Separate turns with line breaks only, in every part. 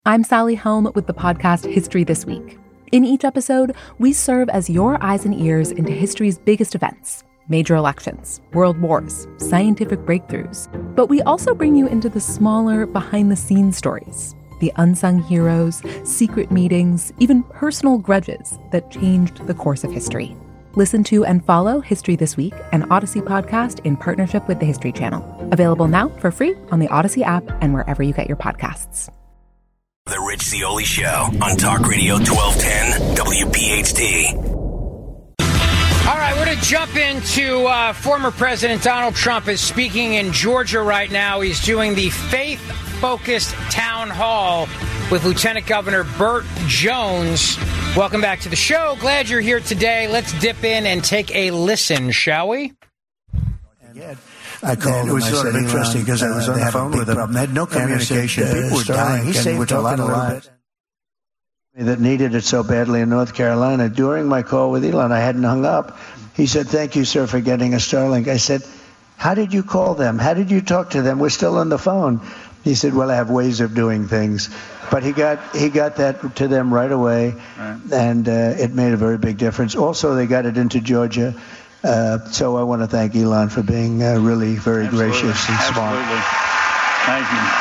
I'm Sally Helm with the podcast History This Week. In each episode, we serve as your eyes and ears into history's biggest events, major elections, world wars, scientific breakthroughs. But we also bring you into the smaller, behind-the-scenes stories, the unsung heroes, secret meetings, even personal grudges that changed the course of history. Listen to and follow History This Week, an Odyssey podcast in partnership with the History Channel. Available now for free on the Odyssey app and wherever you get your podcasts.
The Rich Zeoli Show on Talk Radio 1210 WPHT.
All right, we're going to jump into former President Donald Trump is speaking in Georgia right now. He's doing the faith-focused town hall with Lieutenant Governor Burt Jones. Welcome back to the show. Glad you're here today. Let's dip in and take a listen, shall we?
I called him. It was sort of interesting because I was on the phone with him. I had no communication. People were dying. He saved a lot of lives. That needed it so badly in North Carolina. During my call with Elon, I hadn't hung up. He said, "Thank you, sir, for getting a Starlink." I said, "How did you call them? How did you talk to them? We're still on the phone." He said, "Well, I have ways of doing things." But he got that to them right away, and it made a very big difference. Also, they got it into Georgia. So I want to thank Elon for being really very gracious and smart.
Absolutely. Thank you.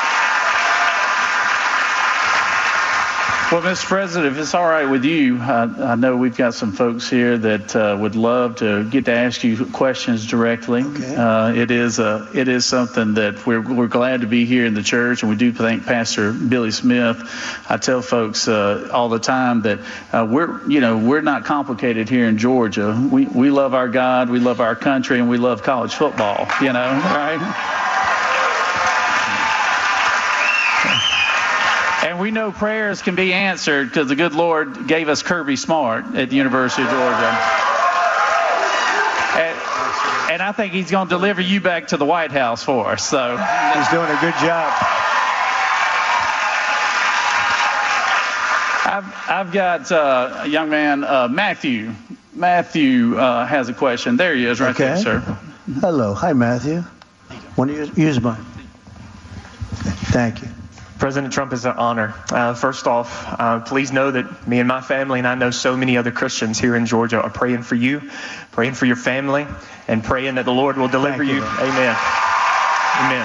Well, Mr. President, if it's all right with you, I know we've got some folks here that would love to get to ask you questions directly. Okay. It is something that we're glad to be here in the church, and we do thank Pastor Billy Smith. I tell folks all the time that we're not complicated here in Georgia. We love our God, we love our country, and we love college football. Right? And we know prayers can be answered because the good Lord gave us Kirby Smart at the University of Georgia. And I think he's going to deliver you back to the White House for us. So
he's doing a good job.
I've got a young man, Matthew. Matthew has a question. There he is right there, sir.
Hello. Hi, Matthew. Want to use mine? Thank you.
President Trump, is an honor. First off, please know that me and my family, and I know so many other Christians here in Georgia, are praying for you, praying for your family, and praying that the Lord will deliver you. Amen. Amen.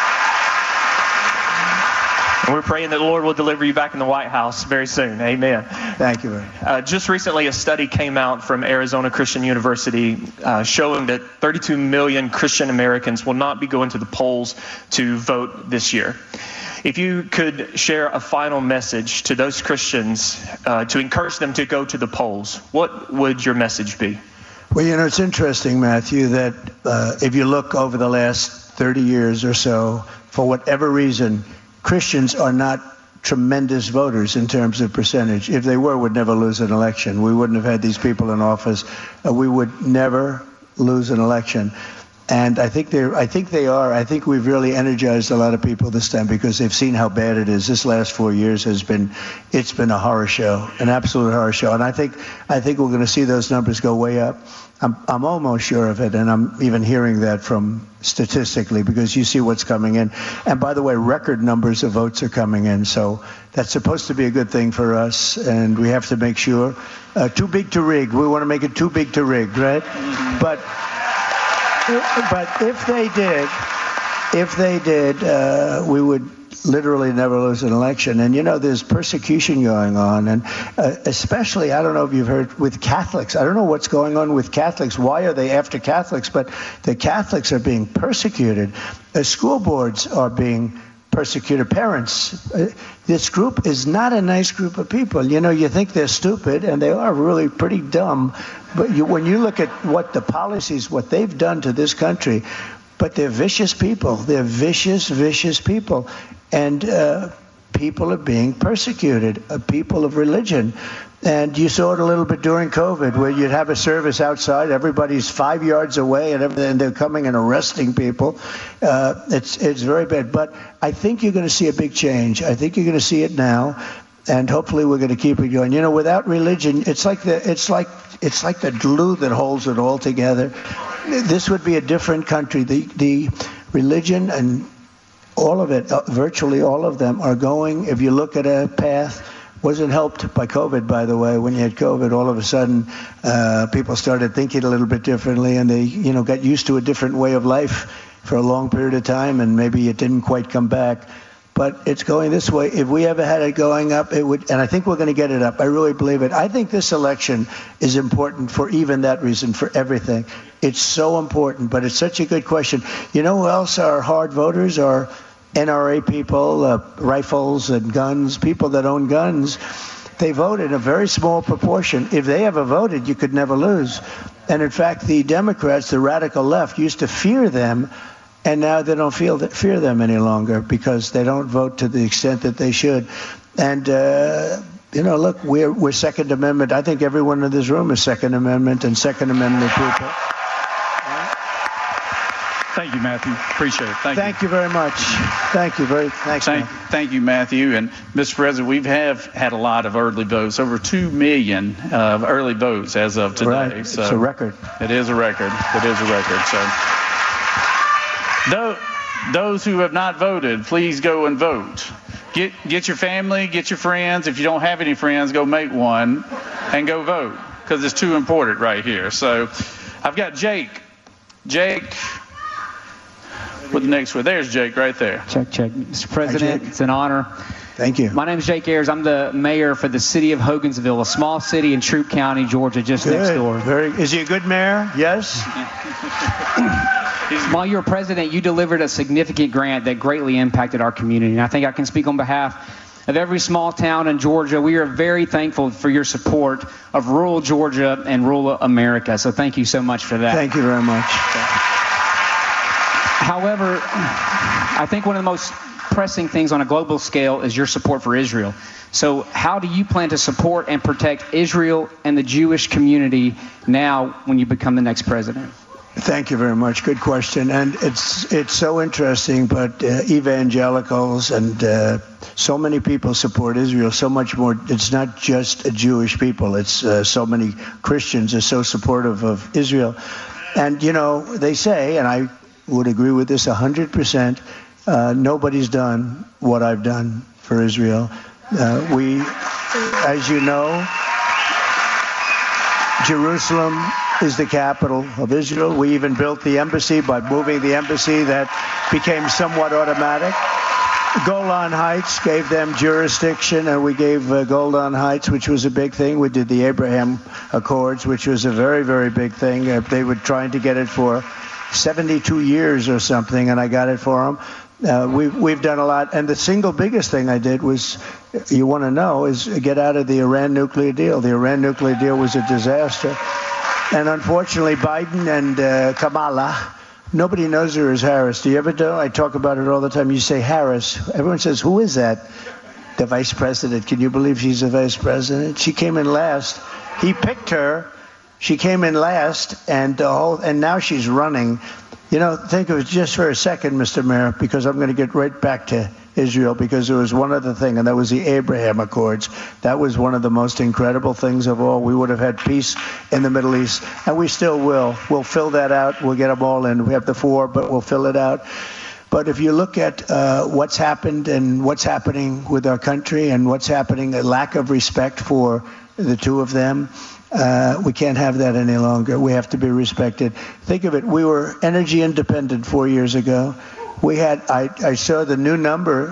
And we're praying that the Lord will deliver you back in the White House very soon. Amen.
Thank you.
Just recently, a study came out from Arizona Christian University showing that 32 million Christian Americans will not be going to the polls to vote this year. If you could share a final message to those Christians to encourage them to go to the polls, what would your message be?
Well, it's interesting, Matthew, that if you look over the last 30 years or so, for whatever reason, Christians are not tremendous voters in terms of percentage. If they were, we'd never lose an election. We wouldn't have had these people in office. We would never lose an election. And I think they are. I think we've really energized a lot of people this time because they've seen how bad it is. This last 4 years it's been a horror show, an absolute horror show. And I think we're going to see those numbers go way up. I'm almost sure of it, and I'm even hearing that from statistically because you see what's coming in. And by the way, record numbers of votes are coming in, so that's supposed to be a good thing for us. And we have to make sure too big to rig. We want to make it too big to rig, right? Mm-hmm. But if they did, we would literally never lose an election. And there's persecution going on, and especially, I don't know if you've heard, with Catholics. I don't know what's going on with Catholics. Why are they after Catholics? But the Catholics are being persecuted. School boards are being persecuted. Parents. This group is not a nice group of people. You think they're stupid, and they are really pretty dumb. But when you look at what the policies, what they've done to this country, but they're vicious people. They're vicious, vicious people. And people are being persecuted, people of religion. And you saw it a little bit during COVID, where you'd have a service outside, everybody's 5 yards away, and they're coming and arresting people. It's very bad. But I think you're going to see a big change. I think you're going to see it now, and hopefully we're going to keep it going. Without religion, it's like the glue that holds it all together. This would be a different country. The religion and all of it, virtually all of them are going, if you look at a path, wasn't helped by COVID, by the way. When you had COVID, all of a sudden, people started thinking a little bit differently, and they, got used to a different way of life for a long period of time, and maybe it didn't quite come back. But it's going this way. If we ever had it going up, it would, and I think we're going to get it up. I really believe it. I think this election is important for even that reason, for everything. It's so important, but it's such a good question. You know who else are hard voters? Are NRA people, rifles and guns, people that own guns. They vote in a very small proportion. If they ever voted, you could never lose. And in fact, the Democrats, the radical left, used to fear them, and now they don't fear them any longer because they don't vote to the extent that they should. And, look, we're Second Amendment. I think everyone in this room is Second Amendment and Second Amendment people.
Thank you, Matthew. Appreciate it.
Thank you very much. Thank you.
Thank you, Matthew. And Mr. President, we have had a lot of early votes, over 2 million early votes as of today.
Right.
So
it's a record.
It is a record. So those who have not voted, please go and vote. Get your family, get your friends. If you don't have any friends, go make one and go vote because it's too important right here. So I've got Jake. With the next word. There's Jake right there.
Check. Mr. President, it's an honor.
Thank you.
My name is Jake Ayers. I'm the mayor for the city of Hogansville, a small city in Troup County, Georgia, just next door.
Is he a good mayor? Yes.
While you were president, you delivered a significant grant that greatly impacted our community. And I think I can speak on behalf of every small town in Georgia. We are very thankful for your support of rural Georgia and rural America. So thank you so much for that.
Thank you very much.
However, I think one of the most pressing things on a global scale is your support for Israel. So how do you plan to support and protect Israel and the Jewish community now when you become the next president?
Thank you very much. Good question. And it's so interesting, but evangelicals and so many people support Israel so much more. It's not just a Jewish people. It's so many Christians are so supportive of Israel. And, they say, and I would agree with this 100%, nobody's done what I've done for Israel. We, as you know, Jerusalem is the capital of Israel. We even built the embassy by moving the embassy. That became somewhat automatic. Golan Heights gave them jurisdiction, and we gave Golan Heights, which was a big thing. We did the Abraham Accords, which was a very, very big thing. They were trying to get it for 72 years or something, and I got it for them. We've done a lot, and the single biggest thing I did was, you want to know, is get out of the Iran nuclear deal. The Iran nuclear deal was a disaster, and unfortunately, Biden and Kamala, nobody knows her as Harris. Do you ever know? I talk about it all the time. You say Harris, everyone says, who is that? The vice president. Can you believe she's the vice president? She came in last. He picked her. She came in last, and now she's running. Think of it just for a second, Mr. Mayor, because I'm going to get right back to Israel, because there was one other thing, and that was the Abraham Accords. That was one of the most incredible things of all. We would have had peace in the Middle East, and we still will. We'll fill that out. We'll get them all in. We have the 4, but we'll fill it out. But if you look at what's happened and what's happening with our country and what's happening, a lack of respect for the two of them, we can't have that any longer. We have to be respected. Think of it. We were energy independent 4 years ago. We had, I saw the new number,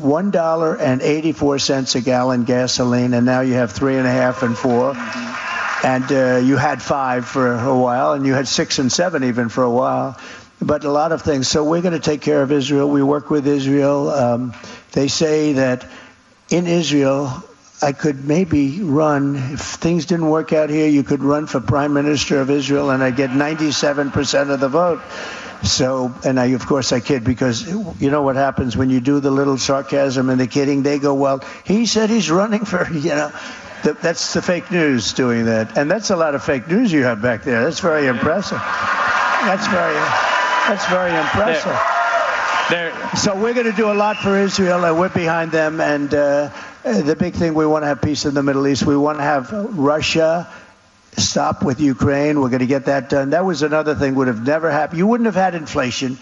$1.84 a gallon gasoline, and now you have 3.5 and 4. And you had 5 for a while, and you had 6 and 7 even for a while. But a lot of things. So we're going to take care of Israel. We work with Israel. They say that in Israel, I could maybe run, if things didn't work out here, you could run for Prime Minister of Israel, and I'd get 97% of the vote. So, and of course I kid, because you know what happens when you do the little sarcasm and the kidding, they go, well, he said he's running for, that's the fake news doing that. And that's a lot of fake news you have back there. That's very impressive. That's very impressive. So we're going to do a lot for Israel, and we're behind them. And the big thing, we want to have peace in the Middle East. We want to have Russia stop with Ukraine. We're going to get that done. That was another thing would have never happened. You wouldn't have had inflation.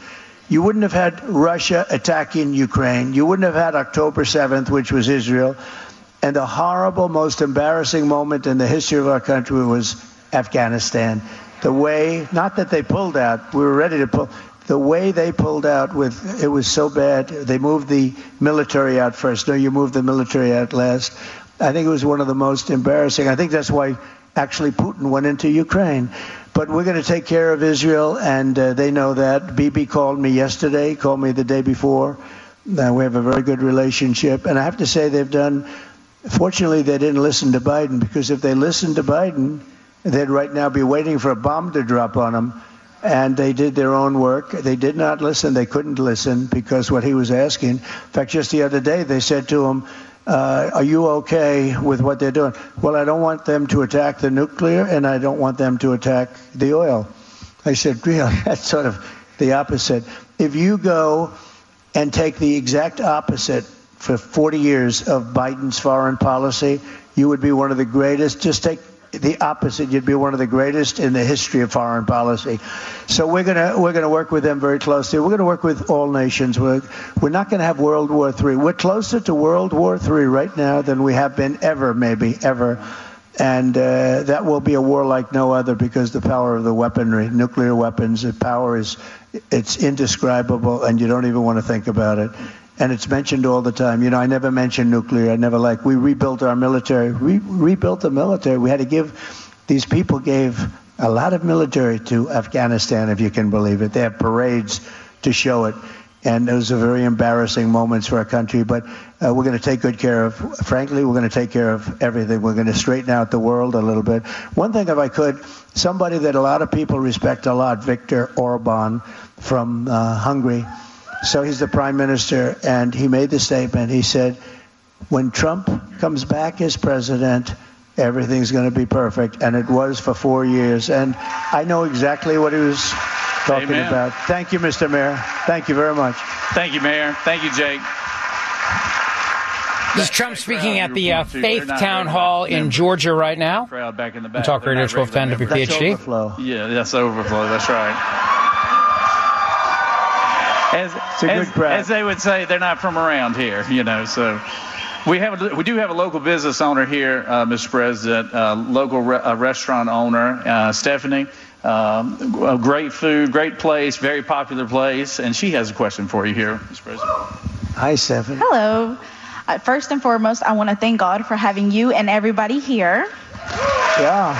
You wouldn't have had Russia attacking Ukraine. You wouldn't have had October 7th, which was Israel. And the horrible, most embarrassing moment in the history of our country was Afghanistan. The way, not that they pulled out, we were ready to pull, the way they pulled out it was so bad. They moved the military out first. No, you moved the military out last. I think it was one of the most embarrassing. I think that's why actually Putin went into Ukraine. But we're going to take care of Israel, and they know that. Bibi called me yesterday, called me the day before. We have a very good relationship. And I have to say fortunately, they didn't listen to Biden, because if they listened to Biden, they'd right now be waiting for a bomb to drop on them. And they did their own work. They did not listen. They couldn't listen because what he was asking. In fact, just the other day, they said to him, are you okay with what they're doing? Well, I don't want them to attack the nuclear, and I don't want them to attack the oil. I said, really? That's sort of the opposite. If you go and take the exact opposite for 40 years of Biden's foreign policy, you would be one of the greatest. Just take the opposite. You'd be one of the greatest in the history of foreign policy. So we're gonna work with them very closely. We're going to work with all nations. We're not going to have World War III. We're closer to World War III right now than we have been ever, maybe ever. And that will be a war like no other, because the power of the weaponry, nuclear weapons, the power it's indescribable, and you don't even want to think about it. And it's mentioned all the time. You know, I never mention nuclear. I never we rebuilt our military. We rebuilt the military. We had to these people gave a lot of military to Afghanistan, if you can believe it. They have parades to show it. And those are very embarrassing moments for our country. But we're going to take good care of, frankly, we're going to take care of everything. We're going to straighten out the world a little bit. One thing, if I could, somebody that a lot of people respect a lot, Viktor Orban from Hungary. So he's the prime minister, and he made the statement. He said, when Trump comes back as president, everything's going to be perfect. And it was for 4 years. And I know exactly what he was talking about. Thank you, Mr. Mayor. Thank you very much.
Thank you, Mayor. Thank you, Jake.
This is Trump speaking at the Faith Town Hall in Georgia right now.
Crowd back in the back.
Talk Radio 1210 WPHT.
Overflow.
Yeah, that's overflow. That's right. As they would say, they're not from around here, you know. So we do have a local business owner here, Mr. President, local restaurant owner, Stephanie. Great food, great place, very popular place, and she has a question for you here, Mr. President.
Hi, Stephanie.
Hello. First and foremost, I want to thank God for having you and everybody here.
Yeah.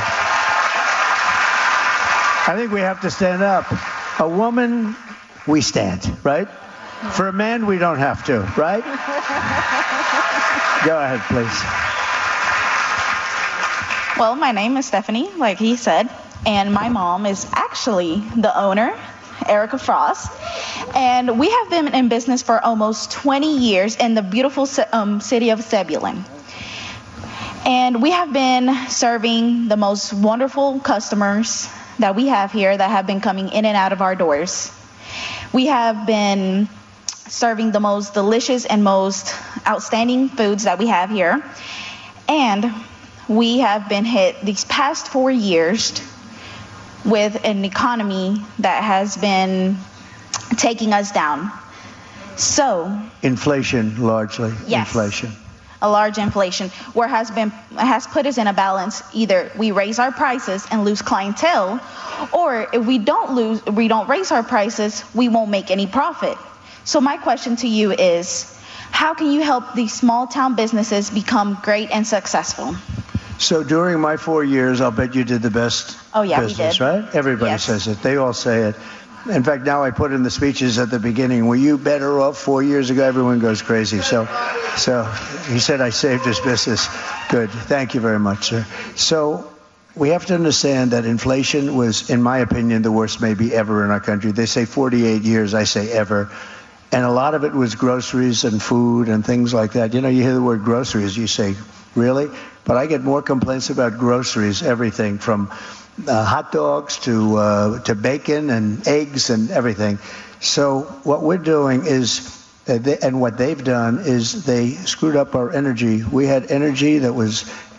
I think we have to stand up. A woman, we stand, right? For a man, we don't have to, right? Go ahead, please.
Well, my name is Stephanie, like he said, and my mom is actually the owner, Erica Frost, and we have been in business for almost 20 years in the beautiful city of Zebulon. And we have been serving the most wonderful customers that we have here that have been coming in and out of our doors. We have been serving the most delicious and most outstanding foods that we have here. And we have been hit these past 4 years with an economy that has been taking us down. So
inflation, largely.
Yes,
inflation.
A large inflation, where has put us in a balance. Either we raise our prices and lose clientele, or if we don't raise our prices, we won't make any profit. So my question to you is, how can you help these small town businesses become great and successful?
So during my 4 years, I'll bet you did the best business, right? Everybody says it. They all say it. In fact, now I put in the speeches at the beginning, were you better off 4 years ago? Everyone goes crazy. So he said I saved his business. Good. Thank you very much, sir. So we have to understand that inflation was, in my opinion, the worst maybe ever in our country. They say 48 years. I say ever. And a lot of it was groceries and food and things like that. You know, you hear the word groceries, you say, really? But I get more complaints about groceries, everything from hot dogs to bacon and eggs and everything. So what we're doing is, and what they've done is they screwed up our energy. We had energy that was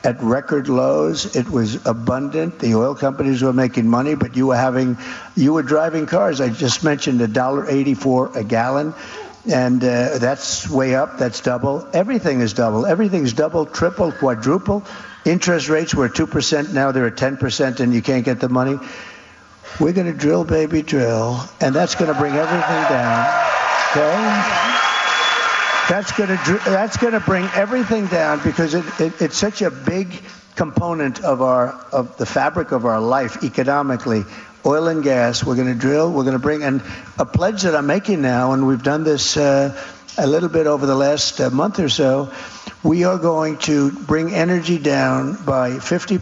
at record lows. It was abundant. The oil companies were making money, but you were driving cars. I just mentioned $1.84 a gallon. And that's way up. That's double. Everything is double. Everything's double, triple, quadruple. Interest rates were 2%. Now they're at 10%, and you can't get the money. We're going to drill, baby, drill. And that's going to bring everything down. Okay? That's going to bring everything down because it's such a big component of the fabric of our life economically. Oil and gas, we're going to drill, we're going to bring, and a pledge that I'm making now, and we've done this a little bit over the last month or so, we are going to bring energy down by 50%,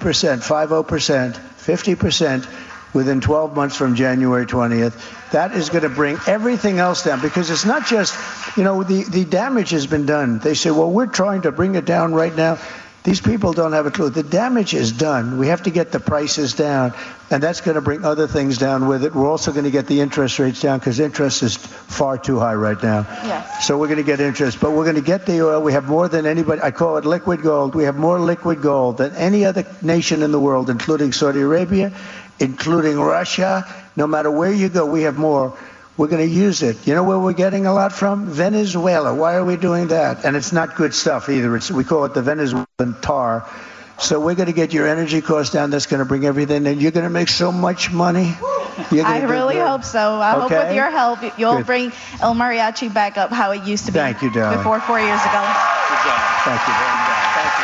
50% within 12 months from January 20th. That is going to bring everything else down because it's not just, the damage has been done. They say, well, we're trying to bring it down right now. These people don't have a clue. The damage is done. We have to get the prices down, and that's going to bring other things down with it. We're also going to get the interest rates down because interest is far too high right now.
Yes.
So we're going to get interest, but we're going to get the oil. We have more than anybody. I call it liquid gold. We have more liquid gold than any other nation in the world, including Saudi Arabia, including Russia. No matter where you go, we have more. We're going to use it. You know where we're getting a lot from? Venezuela. Why are we doing that? And it's not good stuff either. We call it the Venezuelan tar. So we're going to get your energy costs down. That's going to bring everything. And you're going to make so much money.
I really hope so. I hope with your help, you'll bring El Mariachi back up how it used to be.
Thank you, darling.
Before 4 years ago.
Good job.
Thank you very much.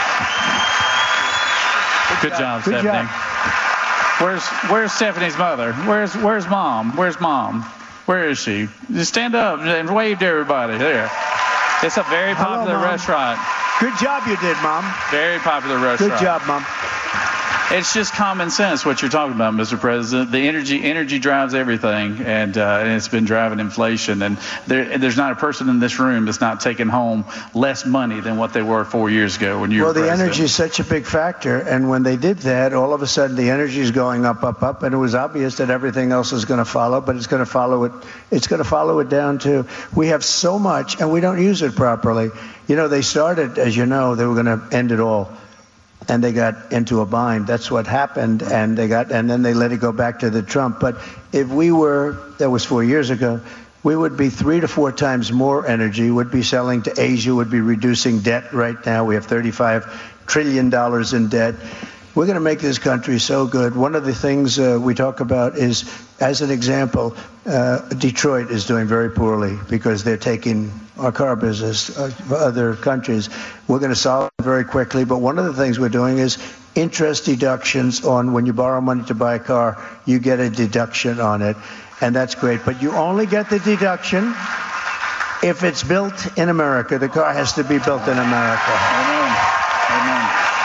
Good job, Stephanie. Where's Stephanie's mother? Where's mom? Where's mom? Where is she? Just stand up and wave to everybody. There. It's a very popular restaurant.
Good job you did, Mom.
Very popular restaurant.
Good job, Mom.
It's just common sense what you're talking about, Mr. President. The energy drives everything, and it's been driving inflation. And there's not a person in this room that's not taking home less money than what they were 4 years ago when you were president.
Well, the energy is such a big factor, and when they did that, all of a sudden the energy is going up, and it was obvious that everything else is going to follow, but it's going to follow it. It's going to follow it down too. We have so much, and we don't use it properly. They started, as you know, they were going to end it all. And they got into a bind. That's what happened, and then they let it go back to the Trump. But if we were, that was 4 years ago, we would be 3 to 4 times more energy, would be selling to Asia, would be reducing debt right now. We have $35 trillion in debt. We're going to make this country so good. One of the things we talk about is, as an example, Detroit is doing very poorly because they're taking our car business for other countries. We're going to solve it very quickly, but one of the things we're doing is interest deductions on when you borrow money to buy a car, you get a deduction on it, and that's great. But you only get the deduction if it's built in America. The car has to be built in America.
Amen. Amen.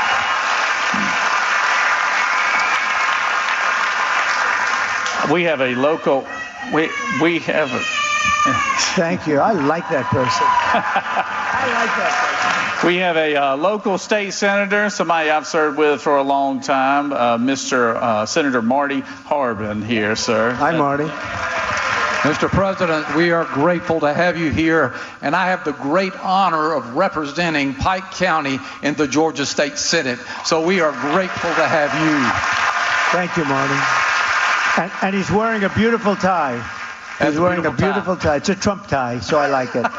We have a local. We have a.
Thank you. I like that person.
We have a local state senator, somebody I've served with for a long time, Mr. Senator Marty Harbin here, sir.
Hi, Marty.
Mr. President, we are grateful to have you here, and I have the great honor of representing Pike County in the Georgia State Senate. So we are grateful to have you.
Thank you, Marty. And he's wearing a beautiful tie. He's wearing a beautiful tie. It's a Trump tie, so I like it.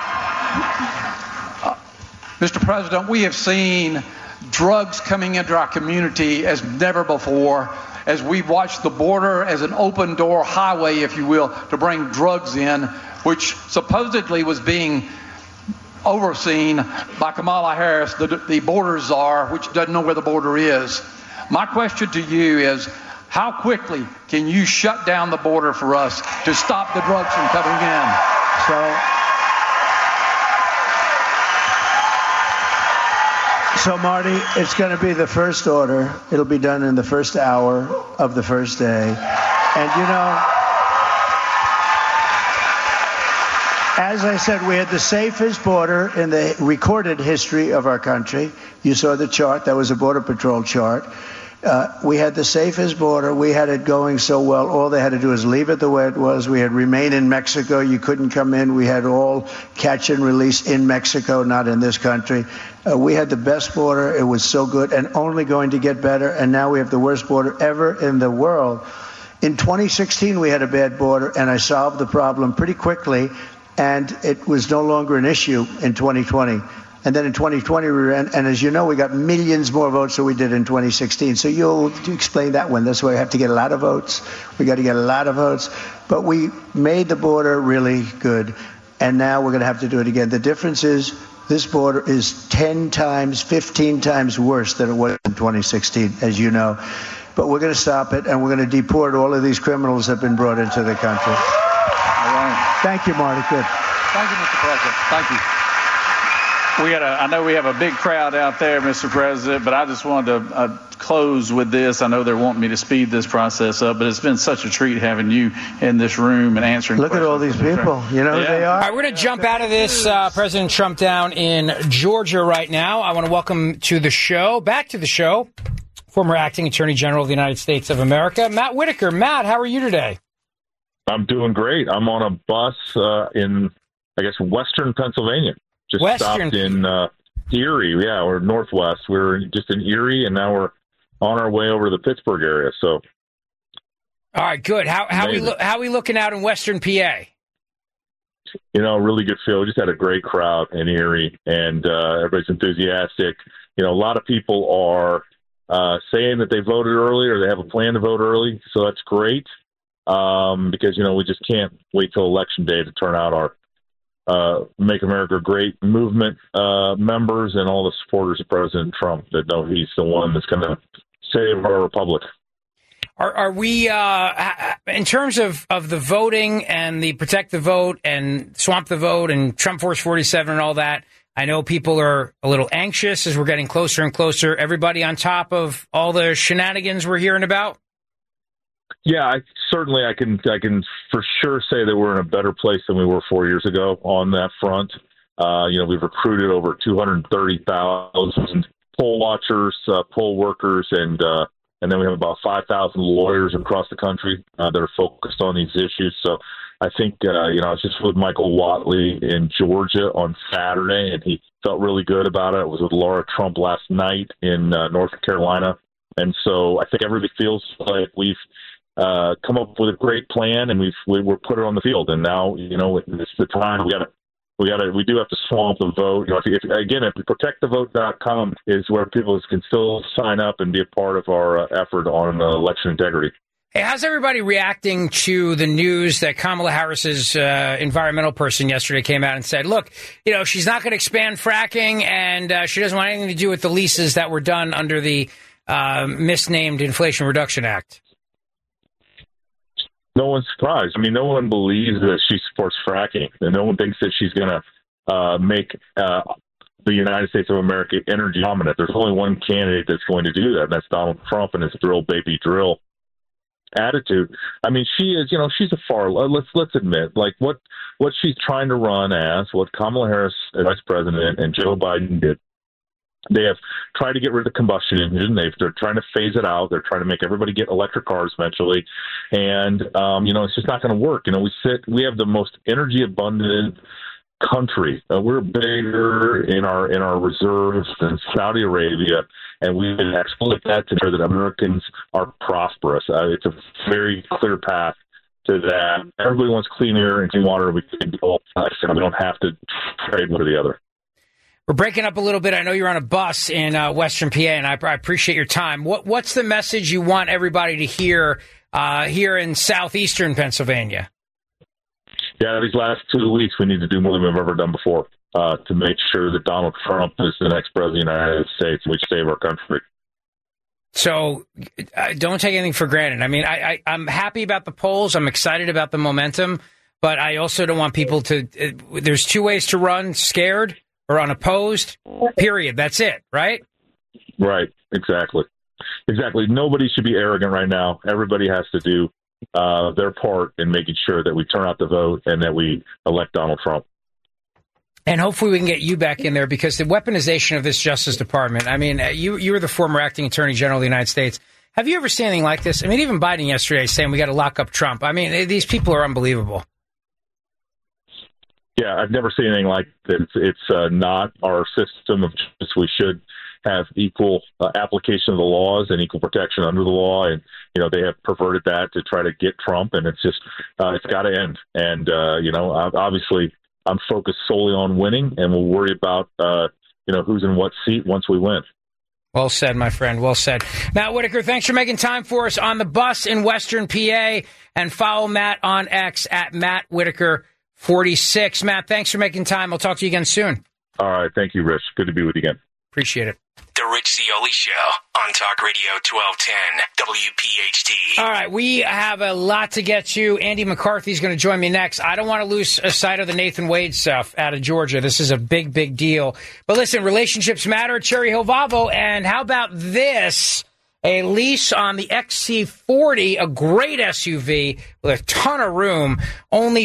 Mr. President, we have seen drugs coming into our community as never before, as we've watched the border as an open door highway, if you will, to bring drugs in, which supposedly was being overseen by Kamala Harris, the border czar, which doesn't know where the border is. My question to you is, how quickly can you shut down the border for us to stop the drugs from coming in?
So Marty, it's going to be the first order. It'll be done in the first hour of the first day. And As I said, we had the safest border in the recorded history of our country. You saw the chart. That was a Border Patrol chart. We had the safest border. We had it going so well. All they had to do is leave it the way it was. We had remain in Mexico. You couldn't come in. We had all catch and release in Mexico, not in this country. We had the best border. It was so good and only going to get better. And now we have the worst border ever in the world. In 2016, we had a bad border, and I solved the problem pretty quickly, and it was no longer an issue in 2020. And then in 2020, we ran, and as you know, we got millions more votes than we did in 2016. So you'll explain that one. That's why we have to get a lot of votes. We got to get a lot of votes. But we made the border really good, and now we're going to have to do it again. The difference is this border is 10 times, 15 times worse than it was in 2016, as you know. But we're going to stop it, and we're going to deport all of these criminals that have been brought into the country.
All right.
Thank you, Marty. Good.
Thank you, Mr. President. Thank you. I know we have a big crowd out there, Mr. President, but I just wanted to close with this. I know they're wanting me to speed this process up, but it's been such a treat having you in this room and answering
questions. Look at all these people. You know who they are?
All right, we're going to jump out of this President Trump down in Georgia right now. I want to welcome back to the show, former acting Attorney General of the United States of America, Matt Whitaker. Matt, how are you today?
I'm doing great. I'm on a bus in, I guess, western Pennsylvania. Just stopped in Erie, or Northwest. We were just in Erie, and now we're on our way over to the Pittsburgh area. So,
all right, good. How we looking out in Western PA?
Really good feel. We just had a great crowd in Erie, and everybody's enthusiastic. A lot of people are saying that they voted early or they have a plan to vote early, so that's great because we just can't wait till Election Day to turn out our Make America Great movement members and all the supporters of President Trump that know he's the one that's going to save our republic.
Are we, in terms of the voting and the Protect the Vote and Swamp the Vote and Trump Force 47 and all that, I know people are a little anxious as we're getting closer and closer. Everybody on top of all the shenanigans we're hearing about?
Yeah, I can for sure say that we're in a better place than we were 4 years ago on that front. We've recruited over 230,000 poll watchers, poll workers, and then we have about 5,000 lawyers across the country that are focused on these issues. So I think, I was just with Michael Whatley in Georgia on Saturday, and he felt really good about it. I was with Laura Trump last night in North Carolina. And so I think everybody feels like we've come up with a great plan, and we're put it on the field. And now, it's the time we do have to swamp the vote. If protectthevote.com is where people can still sign up and be a part of our effort on election integrity.
Hey, how's everybody reacting to the news that Kamala Harris's environmental person yesterday came out and said, look, she's not going to expand fracking, and she doesn't want anything to do with the leases that were done under the misnamed Inflation Reduction Act?
No one's surprised. No one believes that she supports fracking, and no one thinks that she's going to make the United States of America energy dominant. There's only one candidate that's going to do that, and that's Donald Trump and his drill, baby, drill attitude. She is, she's a far, let's admit, like what she's trying to run as, what Kamala Harris, as Vice President, and Joe Biden did. They have tried to get rid of the combustion engine. They're trying to phase it out. They're trying to make everybody get electric cars eventually. And, it's just not going to work. We have the most energy abundant country. We're bigger in our reserves than Saudi Arabia, and we can exploit that to ensure that Americans are prosperous. It's a very clear path to that. Everybody wants clean air and clean water. We don't have to trade one or the other.
We're breaking up a little bit. I know you're on a bus in Western PA, and I appreciate your time. What's the message you want everybody to hear here in southeastern Pennsylvania?
Yeah, these last 2 weeks, we need to do more than we've ever done before to make sure that Donald Trump is the next president of the United States and we save our country.
So don't take anything for granted. I'm happy about the polls. I'm excited about the momentum, but I also don't want people to there's two ways to run: scared or unopposed, period. That's it, right?
Right. Exactly. Nobody should be arrogant right now. Everybody has to do their part in making sure that we turn out the vote and that we elect Donald Trump.
And hopefully we can get you back in there, because the weaponization of this Justice Department, I mean, you were the former acting Attorney General of the United States. Have you ever seen anything like this? I mean, even Biden yesterday saying we got to lock up Trump. I mean, these people are unbelievable.
Yeah, I've never seen anything like this. It's not our system of justice. We should have equal application of the laws and equal protection under the law. And, they have perverted that to try to get Trump. And it's just, it's got to end. And, obviously I'm focused solely on winning, and we'll worry about, who's in what seat once we win.
Well said, my friend. Well said. Matt Whitaker, thanks for making time for us on the bus in Western PA. And follow Matt on X at Matt Whitaker 46. Matt, thanks for making time. I'll talk to you again soon.
All right. Thank you, Rich. Good to be with you again.
Appreciate it.
The Rich Zeoli Show on Talk Radio 1210 WPHT.
All right, we have a lot to get to. Andy McCarthy is going to join me next. I don't want to lose sight of the Nathan Wade stuff out of Georgia. This is a big, big deal. But listen, relationships matter at Cherry Hill Volvo. And how about this? A lease on the XC40, a great SUV with a ton of room. Only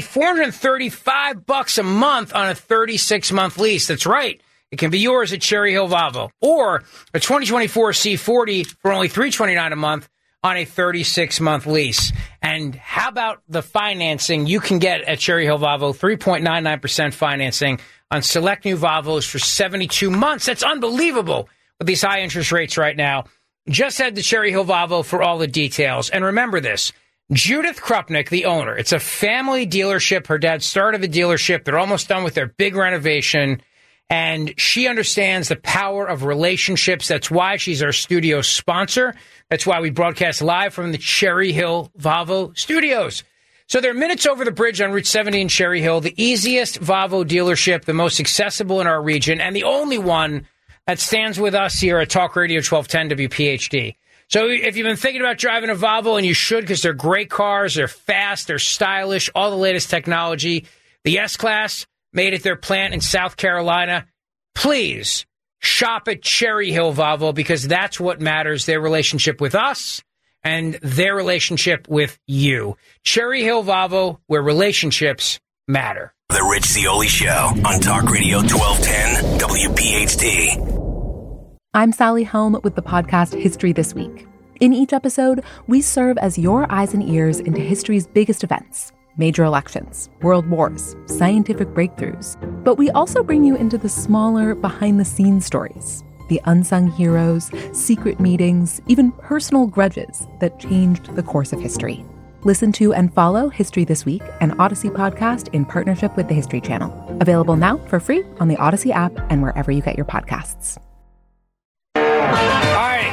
$435 a month on a 36-month lease. That's right. It can be yours at Cherry Hill Volvo, or a 2024 C40 for only $329 a month on a 36-month lease. And how about the financing you can get at Cherry Hill Volvo? 3.99% financing on select new Volvos for 72 months. That's unbelievable with these high interest rates right now. Just head to Cherry Hill Volvo for all the details. And remember this, Judith Krupnick, the owner, it's a family dealership. Her dad started the dealership. They're almost done with their big renovation. And she understands the power of relationships. That's why she's our studio sponsor. That's why we broadcast live from the Cherry Hill Volvo studios. So they're minutes over the bridge on Route 70 in Cherry Hill, the easiest Volvo dealership, the most accessible in our region, and the only one that stands with us here at Talk Radio 1210 WPHD. So if you've been thinking about driving a Volvo, and you should, because they're great cars, they're fast, they're stylish, all the latest technology, the S-Class made at their plant in South Carolina, please shop at Cherry Hill Volvo, because that's what matters, their relationship with us and their relationship with you. Cherry Hill Volvo, where relationships matter.
The Rich Zeoli Show on Talk Radio 1210 WPHT.
I'm Sally Helm with the podcast History This Week. In each episode, we serve as your eyes and ears into history's biggest events. Major elections, world wars, scientific breakthroughs. But we also bring you into the smaller, behind-the-scenes stories, the unsung heroes, secret meetings, even personal grudges that changed the course of history. Listen to and follow History This Week, an Odyssey podcast in partnership with the History Channel. Available now for free on the Odyssey app and wherever you get your podcasts.
All right.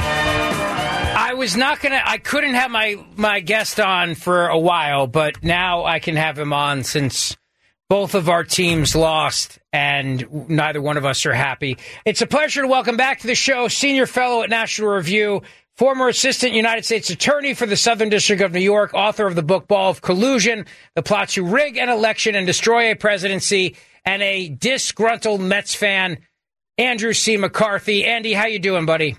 I couldn't have my guest on for a while, but now I can have him on since both of our teams lost and neither one of us are happy. It's a pleasure to welcome back to the show Senior Fellow at National Review, former Assistant United States Attorney for the Southern District of New York, author of the book Ball of Collusion, The Plot to Rig an Election and Destroy a Presidency, and a disgruntled Mets fan, Andrew C. McCarthy. Andy, how you doing, buddy?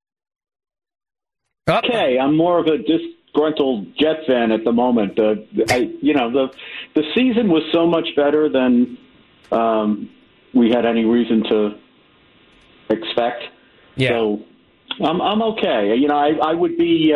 Okay, I'm more of a disgruntled Jet fan at the moment. The season was so much better than we had any reason to expect.
Yeah.
So I'm okay. I would be.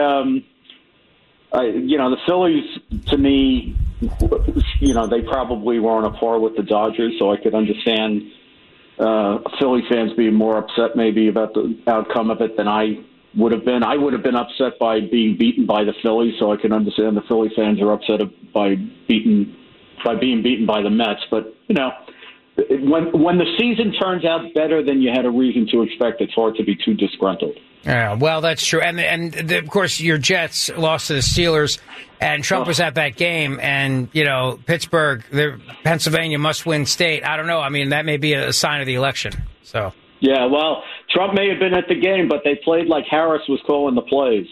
The Phillies, to me, they probably were on a par with the Dodgers, so I could understand Philly fans being more upset maybe about the outcome of it than I would have been. I would have been upset by being beaten by the Phillies, so I can understand the Philly fans are upset by being beaten by the Mets. But when the season turns out better than you had a reason to expect, it's hard to be too disgruntled.
Yeah, well, that's true. And of course, your Jets lost to the Steelers, and Trump was at that game. And, Pittsburgh, Pennsylvania must-win state. I don't know. I mean, that may be a sign of the election. So. Yeah,
well, Trump may have been at the game, but they played like Harris was calling the plays.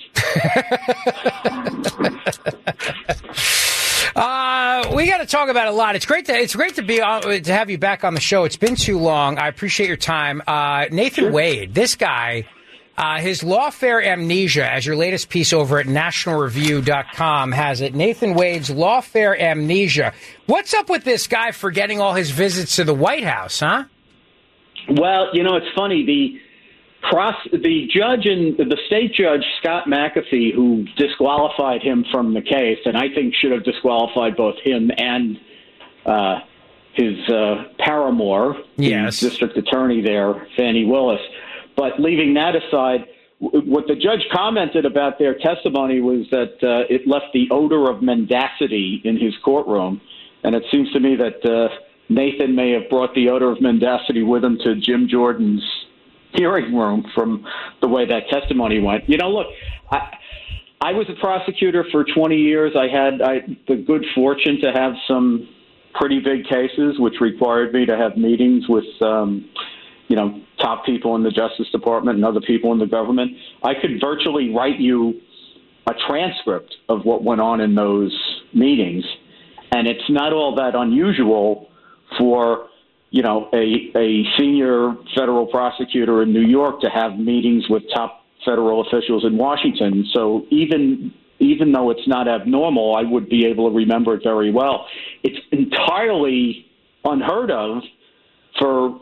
We got to talk about a lot. It's great to have you back on the show. It's been too long. I appreciate your time. Nathan Wade, this guy His lawfare amnesia, as your latest piece over at nationalreview.com has it, Nathan Wade's lawfare amnesia. What's up with this guy forgetting all his visits to the White House, huh?
Well, it's funny. The judge and the state judge, Scott McAfee, who disqualified him from the case, and I think should have disqualified both him and his paramour,
yes,
the district attorney there, Fani Willis. But leaving that aside, what the judge commented about their testimony was that it left the odor of mendacity in his courtroom. And it seems to me that Nathan may have brought the odor of mendacity with him to Jim Jordan's hearing room from the way that testimony went. Look, I was a prosecutor for 20 years. I had the good fortune to have some pretty big cases, which required me to have meetings with top people in the Justice Department and other people in the government. I could virtually write you a transcript of what went on in those meetings. And it's not all that unusual for, a senior federal prosecutor in New York to have meetings with top federal officials in Washington. So even though it's not abnormal, I would be able to remember it very well. It's entirely unheard of for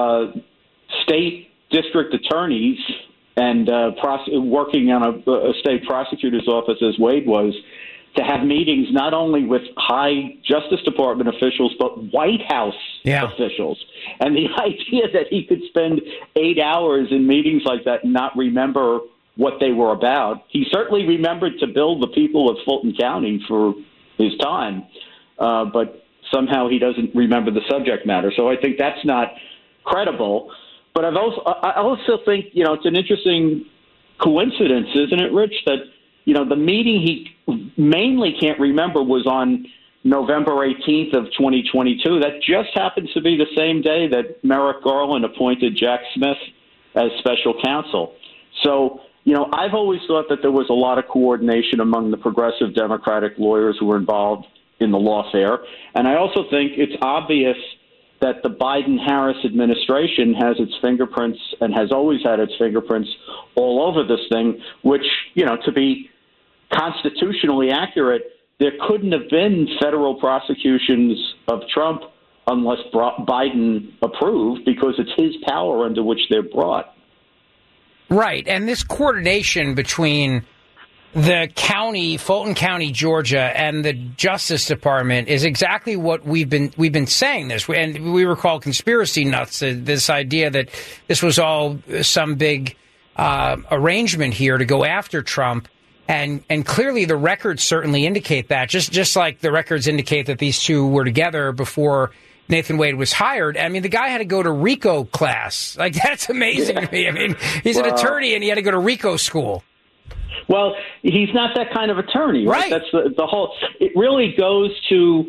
state district attorneys and working on a state prosecutor's office, as Wade was, to have meetings not only with high Justice Department officials, but White House officials. And the idea that he could spend 8 hours in meetings like that and not remember what they were about. He certainly remembered to bill the people of Fulton County for his time, but somehow he doesn't remember the subject matter. So I think that's not credible. But I also think, it's an interesting coincidence, isn't it, Rich, that, the meeting he mainly can't remember was on November 18th of 2022. That just happens to be the same day that Merrick Garland appointed Jack Smith as special counsel. So, I've always thought that there was a lot of coordination among the progressive Democratic lawyers who were involved in the lawfare. And I also think it's obvious that the Biden-Harris administration has its fingerprints and has always had its fingerprints all over this thing, which, to be constitutionally accurate, there couldn't have been federal prosecutions of Trump unless Biden approved, because it's his power under which they're brought.
Right. And this coordination between the county, Fulton County, Georgia, and the Justice Department is exactly what we've been saying this. And we were called conspiracy nuts, this idea that this was all some big arrangement here to go after Trump. And clearly the records certainly indicate that, just like the records indicate that these two were together before Nathan Wade was hired. I mean, the guy had to go to RICO class. Like, that's amazing to me. I mean, he's an attorney and he had to go to RICO school.
Well, he's not that kind of attorney, right? That's the whole. It really goes to,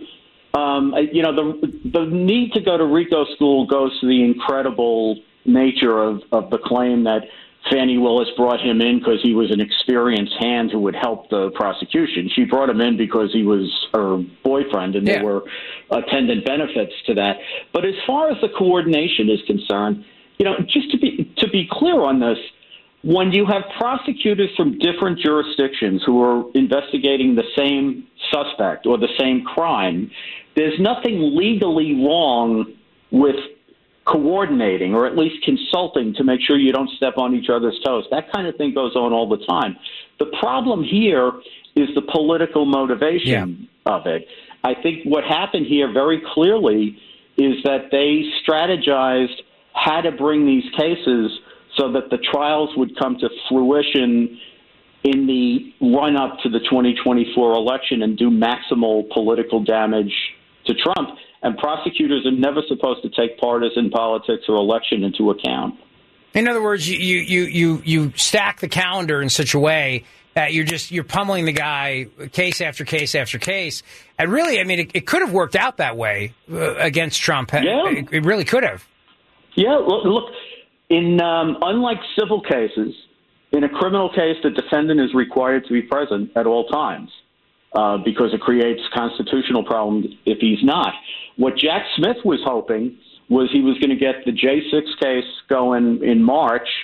the need to go to RICO school goes to the incredible nature of the claim that Fani Willis brought him in because he was an experienced hand who would help the prosecution. She brought him in because he was her boyfriend, and there were attendant benefits to that. But as far as the coordination is concerned, just to be clear on this, when you have prosecutors from different jurisdictions who are investigating the same suspect or the same crime, there's nothing legally wrong with coordinating or at least consulting to make sure you don't step on each other's toes. That kind of thing goes on all the time. The problem here is the political motivation of it. I think what happened here very clearly is that they strategized how to bring these cases so that the trials would come to fruition in the run-up to the 2024 election and do maximal political damage to Trump. And prosecutors are never supposed to take partisan politics or election into account.
In other words, you stack the calendar in such a way that you're pummeling the guy case after case after case. And really, I mean, it could have worked out that way against Trump.
Yeah.
It really could have.
Yeah, look, in unlike civil cases, in a criminal case, the defendant is required to be present at all times because it creates constitutional problems if he's not. What Jack Smith was hoping was he was going to get the J6 case going in March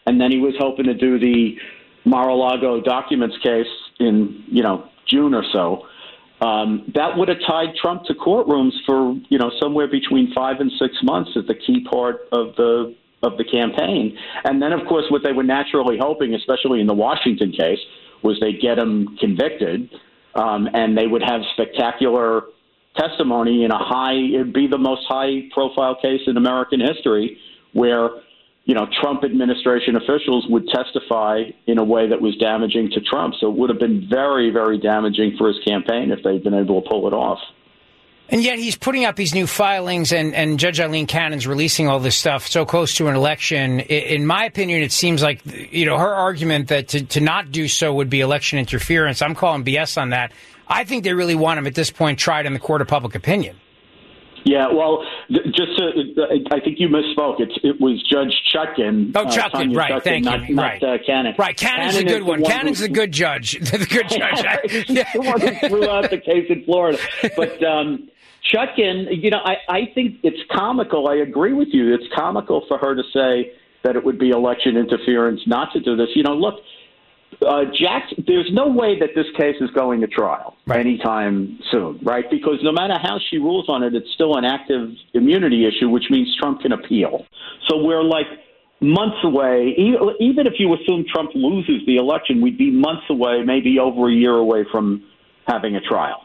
and then he was hoping to do the Mar-a-Lago documents case in, June or so. That would have tied Trump to courtrooms for, somewhere between 5 and 6 months as the key part of the campaign. And then, of course, what they were naturally hoping, especially in the Washington case, was they'd get him convicted, and they would have spectacular testimony in it'd be the most high-profile case in American history where, Trump administration officials would testify in a way that was damaging to Trump. So it would have been very, very damaging for his campaign if they'd been able to pull it off.
And yet he's putting up these new filings, and Judge Eileen Cannon's releasing all this stuff so close to an election. In my opinion, it seems like, her argument that to not do so would be election interference. I'm calling BS on that. I think they really want him at this point tried in the court of public opinion.
Yeah, well, I think you misspoke. It was Judge Chutkan.
Oh, Chutkan, right.
Chutkan,
thank
not,
you.
Not Cannon.
Right, Cannon's a good one. Cannon's the good judge. The good judge.
He's the one who threw out the case in Florida. But Chutkan, I think it's comical. I agree with you. It's comical for her to say that it would be election interference not to do this. Look, there's no way that this case is going to trial anytime soon, right? Because no matter how she rules on it, it's still an active immunity issue, which means Trump can appeal. So we're like months away. Even if you assume Trump loses the election, we'd be months away, maybe over a year away from having a trial.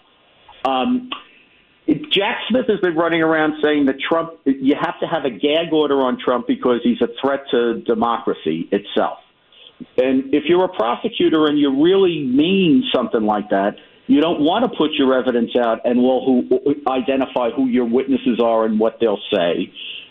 Jack Smith has been running around saying that you have to have a gag order on Trump because he's a threat to democracy itself. And if you're a prosecutor and you really mean something like that, you don't want to put your evidence out and identify who your witnesses are and what they'll say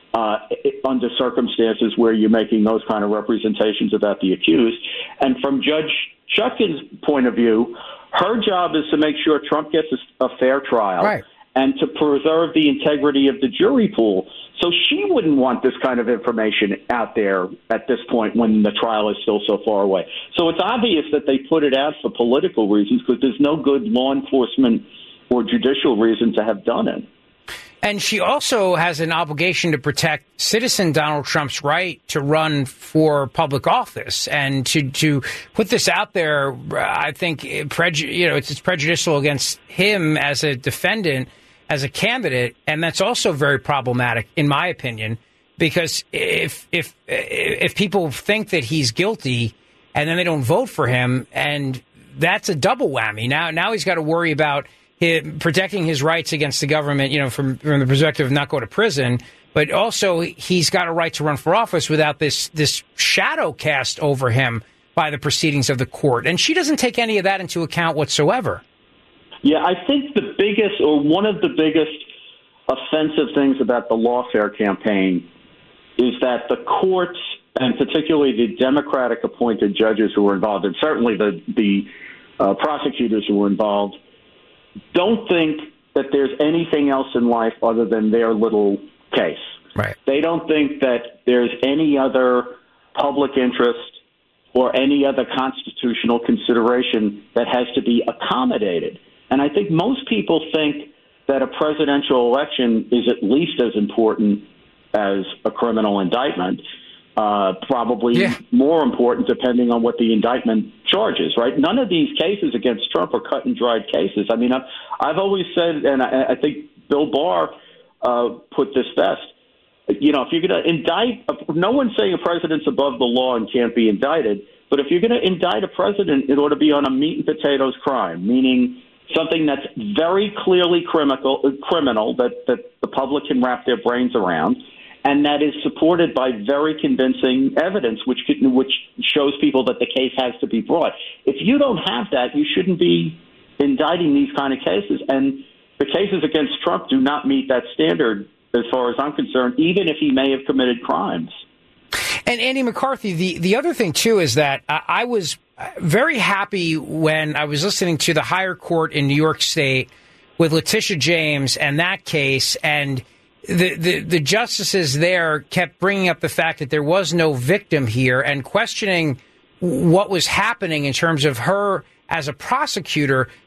under circumstances where you're making those kind of representations about the accused. And from Judge Chutkan's point of view, her job is to make sure Trump gets a fair trial and to preserve the integrity of the jury pool. So she wouldn't want this kind of information out there at this point when the trial is still so far away. So it's obvious that they put it out for political reasons because there's no good law enforcement or judicial reason to have done it.
And she also has an obligation to protect citizen Donald Trump's right to run for public office. And to put this out there, I think it's prejudicial against him as a defendant, as a candidate, and that's also very problematic, in my opinion, because if people think that he's guilty and then they don't vote for him, and that's a double whammy. Now he's got to worry about protecting his rights against the government, from the perspective of not go to prison, but also he's got a right to run for office without this shadow cast over him by the proceedings of the court. And she doesn't take any of that into account whatsoever.
Yeah, I think one of the biggest offensive things about the lawfare campaign is that the courts, and particularly the Democratic-appointed judges who were involved, and certainly the prosecutors who were involved, don't think that there's anything else in life other than their little case.
Right.
They don't think that there's any other public interest or any other constitutional consideration that has to be accommodated. And I think most people think that a presidential election is at least as important as a criminal indictment, probably more important depending on what the indictment charges, right? None of these cases against Trump are cut and dried cases. I mean, I've always said, and I think Bill Barr put this best, if you're going to indict, no one's saying a president's above the law and can't be indicted, but if you're going to indict a president, it ought to be on a meat and potatoes crime, meaning something that's very clearly criminal that the public can wrap their brains around, and that is supported by very convincing evidence, which shows people that the case has to be brought. If you don't have that, you shouldn't be indicting these kind of cases. And the cases against Trump do not meet that standard, as far as I'm concerned, even if he may have committed crimes.
And Andy McCarthy, the other thing, too, is that I was very happy when I was listening to the higher court in New York State with Letitia James and that case, and the justices there kept bringing up the fact that there was no victim here and questioning what was happening in terms of her as a prosecutor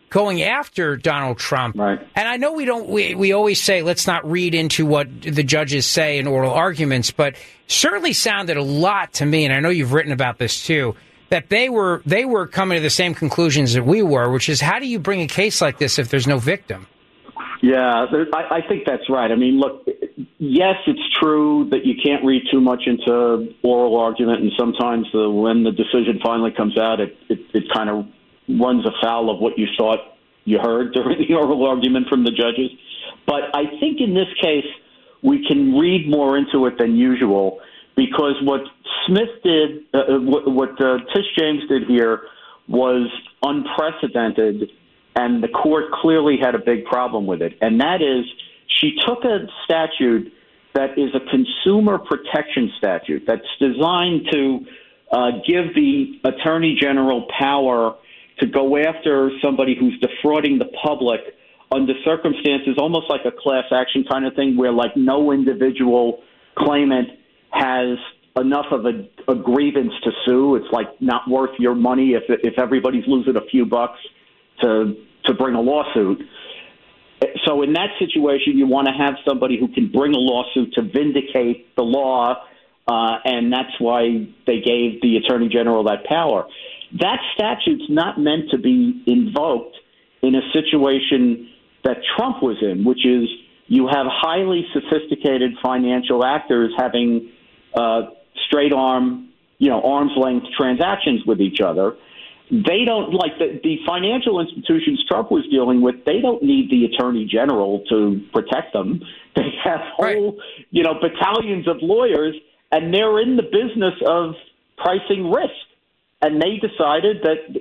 going after Donald Trump.
Right.
And I know we always say let's not read into what the judges say in oral arguments, but certainly sounded a lot to me, and I know you've written about this too, that they were coming to the same conclusions that we were, which is how do you bring a case like this if there's no victim?
Yeah, I think that's right. I mean, look, yes, it's true that you can't read too much into oral argument, and sometimes when the decision finally comes out, it kind of runs afoul of what you thought you heard during the oral argument from the judges. But I think in this case, we can read more into it than usual, because what Smith did, what Tish James did here was unprecedented, and the court clearly had a big problem with it. And that is, she took a statute that is a consumer protection statute that's designed to give the Attorney General power to go after somebody who's defrauding the public under circumstances almost like a class action kind of thing, where like no individual claimant has enough of a grievance to sue. It's like not worth your money if everybody's losing a few bucks to bring a lawsuit. So in that situation, you want to have somebody who can bring a lawsuit to vindicate the law, and that's why they gave the Attorney General that power. That statute's not meant to be invoked in a situation that Trump was in, which is you have highly sophisticated financial actors having straight arm's length transactions with each other. They don't, like the financial institutions Trump was dealing with, they don't need the Attorney General to protect them. They have whole, battalions of lawyers, and they're in the business of pricing risk. And they decided that,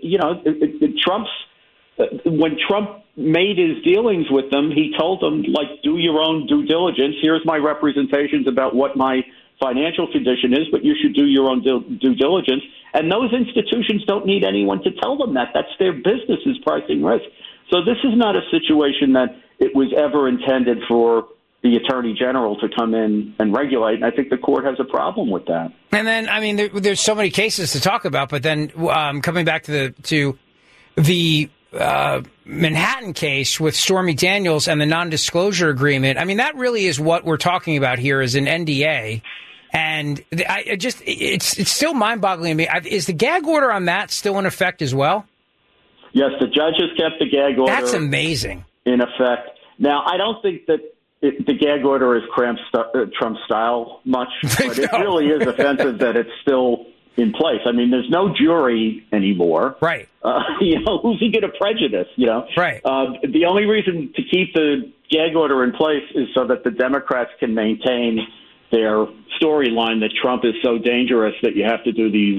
when Trump made his dealings with them, he told them, do your own due diligence. Here's my representations about what my financial condition is, but you should do your own due diligence. And those institutions don't need anyone to tell them that. That's their business, is pricing risk. So this is not a situation that it was ever intended for the Attorney General to come in and regulate. And I think the court has a problem with that.
And then, I mean, there's so many cases to talk about, but then coming back to the Manhattan case with Stormy Daniels and the non-disclosure agreement, I mean, that really is what we're talking about here, is an NDA. And it's still mind-boggling to me. Is the gag order on that still in effect as well?
Yes, the judges kept the gag order.
That's amazing.
In effect. Now, I don't think that the gag order is Trump style much, but it really is offensive that it's still in place. I mean, there's no jury anymore.
Right.
Who's he going to prejudice?
Right.
The only reason to keep the gag order in place is so that the Democrats can maintain their storyline that Trump is so dangerous that you have to do these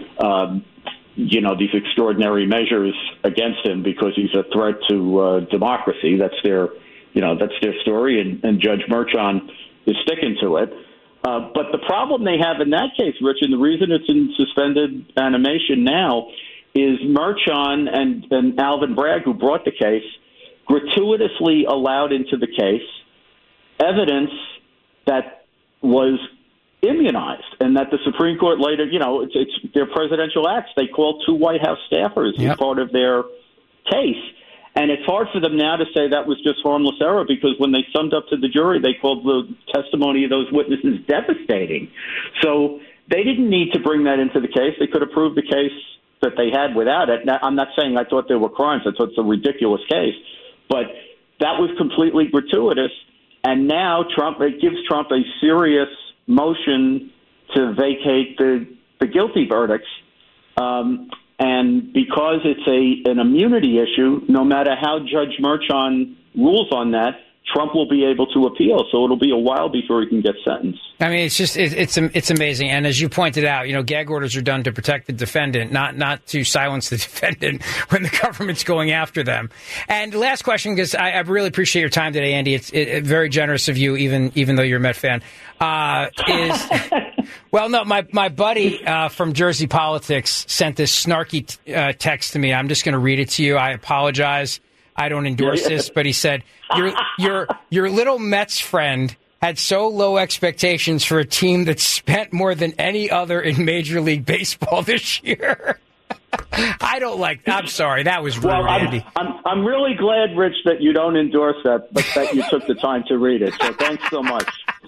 extraordinary measures against him because he's a threat to democracy. That's their story, and Judge Merchan is sticking to it. But the problem they have in that case, Rich, and the reason it's in suspended animation now, is Merchan and Alvin Bragg, who brought the case, gratuitously allowed into the case evidence that was immunized, and that the Supreme Court later, it's their presidential acts. They called 2 White House staffers as part of their case. And it's hard for them now to say that was just harmless error, because when they summed up to the jury, they called the testimony of those witnesses devastating. So they didn't need to bring that into the case. They could have proved the case that they had without it. Now, I'm not saying I thought there were crimes. I thought it's a ridiculous case. But that was completely gratuitous. And now it gives Trump a serious motion to vacate the guilty verdicts. And because it's an immunity issue, no matter how Judge Merchan rules on that, Trump will be able to appeal. So it'll be a while before he can get sentenced.
I mean, it's amazing. And as you pointed out, gag orders are done to protect the defendant, not to silence the defendant when the government's going after them. And last question, because I really appreciate your time today, Andy. It's very generous of you, even though you're a Met fan. Well, no, my buddy from Jersey Politics sent this snarky text to me. I'm just going to read it to you. I apologize. I don't endorse this, but he said, your little Mets friend had so low expectations for a team that spent more than any other in Major League Baseball this year. I don't like. I'm sorry, that was rude, Andy.
I'm really glad, Rich, that you don't endorse that, but that you took the time to read it. So thanks so much.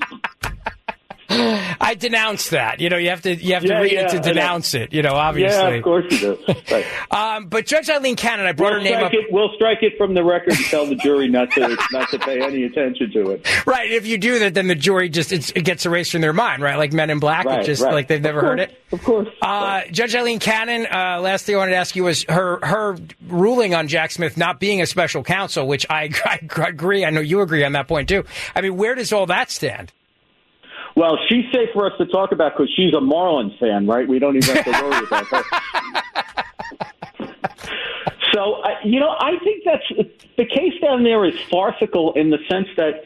I denounce that. You have to read it to denounce it. Obviously.
Yeah, of course you do. Right.
But Judge Eileen Cannon, I brought her name up.
We'll strike it from the record and tell the jury not to pay any attention to it.
Right. If you do that, then the jury it gets erased from their mind. Right. Like Men in Black.
Right,
it's just
right.
like they've never heard it.
Of course.
Judge Eileen Cannon. Last thing I wanted to ask you was her ruling on Jack Smith not being a special counsel, which I agree. I know you agree on that point too. I mean, where does all that stand?
Well, she's safe for us to talk about because she's a Marlins fan, right? We don't even have to worry about that. So, I think the case down there is farcical in the sense that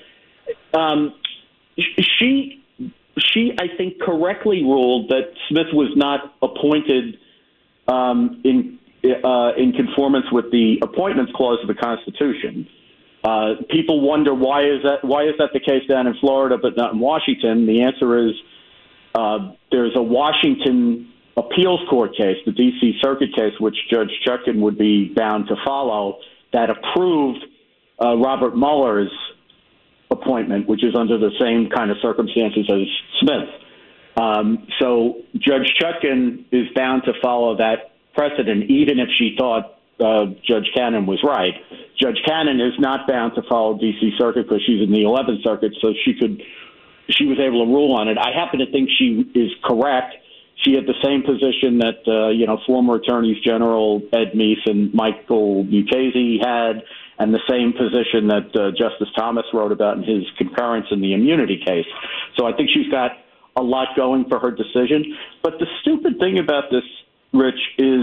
she, I think, correctly ruled that Smith was not appointed in conformance with the Appointments Clause of the Constitution. People wonder why is that the case down in Florida but not in Washington? The answer is there's a Washington appeals court case, the D.C. Circuit case, which Judge Chutkan would be bound to follow, that approved Robert Mueller's appointment, which is under the same kind of circumstances as Smith. So Judge Chutkan is bound to follow that precedent, even if she thought Judge Cannon was right. Judge Cannon is not bound to follow D.C. Circuit because she's in the 11th Circuit, so she was able to rule on it. I happen to think she is correct. She had the same position that former Attorneys General Ed Meese and Michael Mukasey had, and the same position that Justice Thomas wrote about in his concurrence in the immunity case. So I think she's got a lot going for her decision. But the stupid thing about this, Rich, is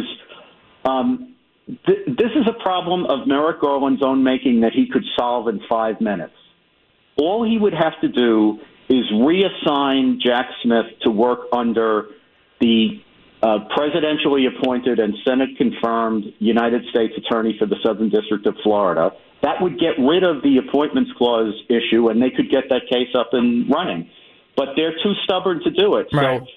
this is a problem of Merrick Garland's own making that he could solve in 5 minutes. All he would have to do is reassign Jack Smith to work under the presidentially appointed and Senate-confirmed United States Attorney for the Southern District of Florida. That would get rid of the Appointments Clause issue, and they could get that case up and running. But they're too stubborn to do it.
Right.
So,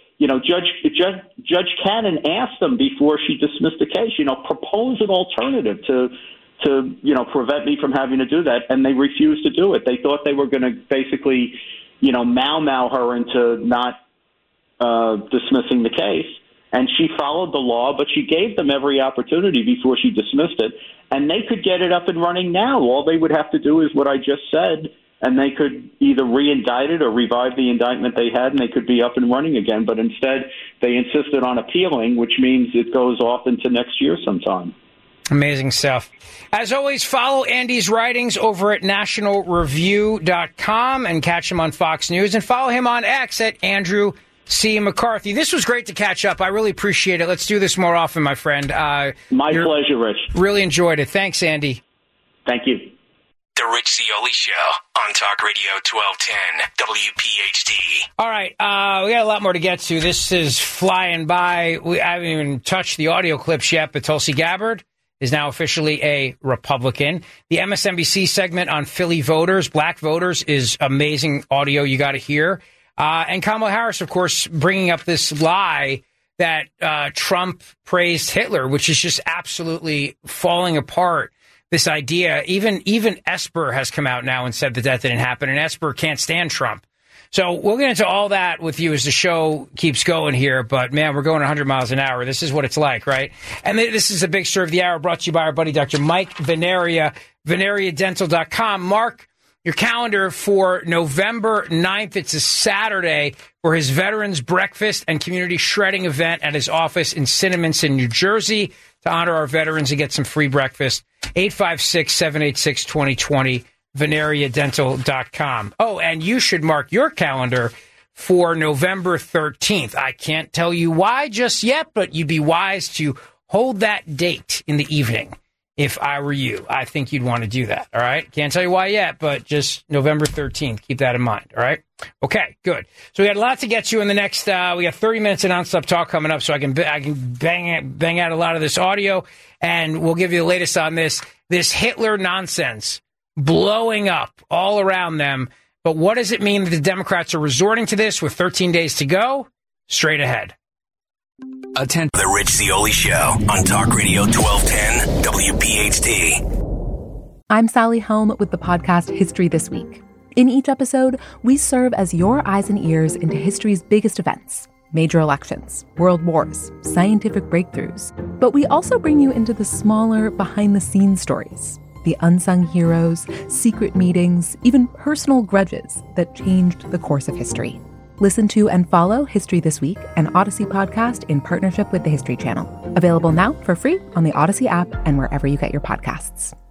Judge Cannon asked them before she dismissed the case, propose an alternative to prevent me from having to do that, and they refused to do it. They thought they were going to basically, mau her into not dismissing the case, and she followed the law, but she gave them every opportunity before she dismissed it, and they could get it up and running now. All they would have to do is what I just said, and they could either re-indict it or revive the indictment they had, and they could be up and running again. But instead, they insisted on appealing, which means it goes off into next year sometime.
Amazing stuff. As always, follow Andy's writings over at nationalreview.com and catch him on Fox News, and follow him on X at Andrew C. McCarthy. This was great to catch up. I really appreciate it. Let's do this more often, my friend.
My pleasure, Rich.
Really enjoyed it. Thanks, Andy.
Thank you.
The Rich Zeoli Show on Talk Radio 1210 WPHT.
All right, we got a lot more to get to. This is flying by. I haven't even touched the audio clips yet, but Tulsi Gabbard is now officially a Republican. The MSNBC segment on Philly voters, black voters, is amazing audio you got to hear. And Kamala Harris, of course, bringing up this lie that Trump praised Hitler, which is just absolutely falling apart. This idea, even Esper has come out now and said that didn't happen, and Esper can't stand Trump. So we'll get into all that with you as the show keeps going here. But, man, we're going 100 miles an hour. This is what it's like, right? And this is a big story of the hour brought to you by our buddy, Dr. Mike Veneria, VeneriaDental.com. Mark your calendar for November 9th. It's a Saturday for his Veterans Breakfast and Community Shredding event at his office in Cinnaminson, New Jersey, to honor our veterans and get some free breakfast. 856-786-2020, VeneriaDental.com. Oh, and you should mark your calendar for November 13th. I can't tell you why just yet, but you'd be wise to hold that date in the evening. If I were you, I think you'd want to do that. All right. Can't tell you why yet, but just November 13th. Keep that in mind. All right. Okay, good. So we got a lot to get to in the next, we got 30 minutes of nonstop talk coming up, so I can bang out a lot of this audio, and we'll give you the latest on this Hitler nonsense blowing up all around them. But what does it mean that the Democrats are resorting to this with 13 days to go? Straight ahead.
Attend The Rich Zeoli Show on Talk Radio 1210 WPHT.
I'm Sally Helm with the podcast History This Week. In each episode, we serve as your eyes and ears into history's biggest events, major elections, world wars, scientific breakthroughs. But we also bring you into the smaller, behind-the-scenes stories, the unsung heroes, secret meetings, even personal grudges that changed the course of history. Listen to and follow History This Week, an Odyssey podcast in partnership with the History Channel. Available now for free on the Odyssey app and wherever you get your podcasts.